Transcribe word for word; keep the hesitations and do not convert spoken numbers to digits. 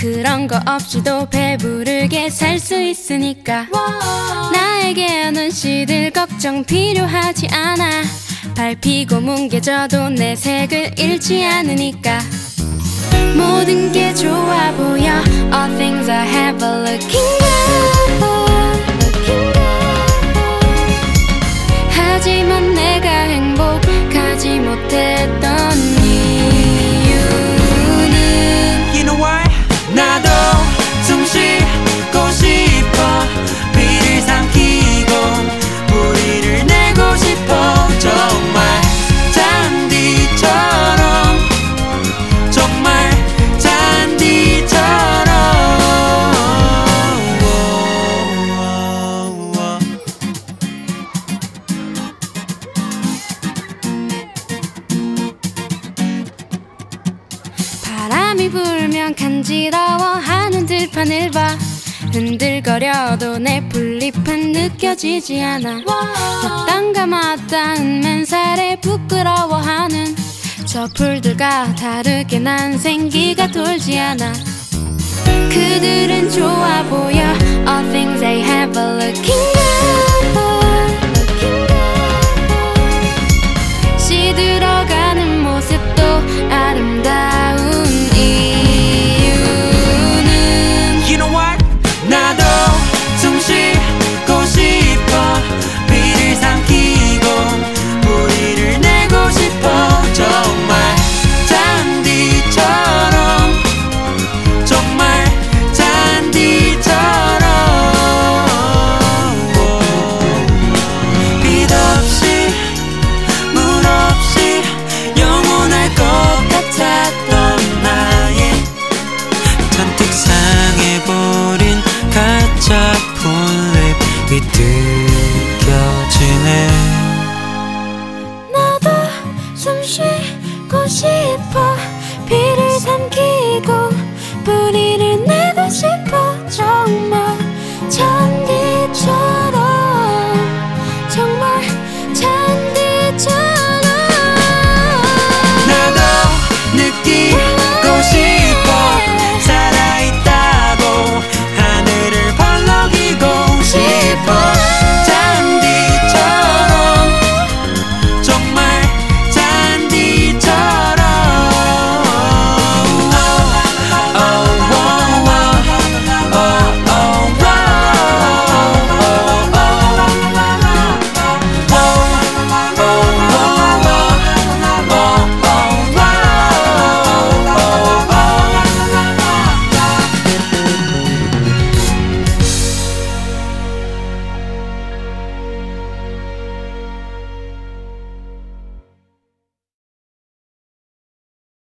그런 거 없이도 배부르게 살 수 있으니까 나에게는 시들 걱정 필요하지 않아. 밟히고 뭉개져도 내 색을 잃지 않으니까 모든 게 좋아 보여. All things I have are looking good, looking good. 하지만 내가 행복하지 못했던 이유는 You know why? 나도 숨 쉬고 싶어. 비를 삼키고 뿌리를 내고 싶어. 정말 잔디처럼, 정말 잔디처럼. 바람이 불면 간지러워하는 들판을 봐. 흔들거려도 내 풀잎은 느껴지지 않아. 마땅가 마땅한 맨살에 부끄러워하는 저 풀들과 다르게 난 생기가 돌지 않아. 그들은 좋아 보여. All things they have are looking good, looking good. 시들어가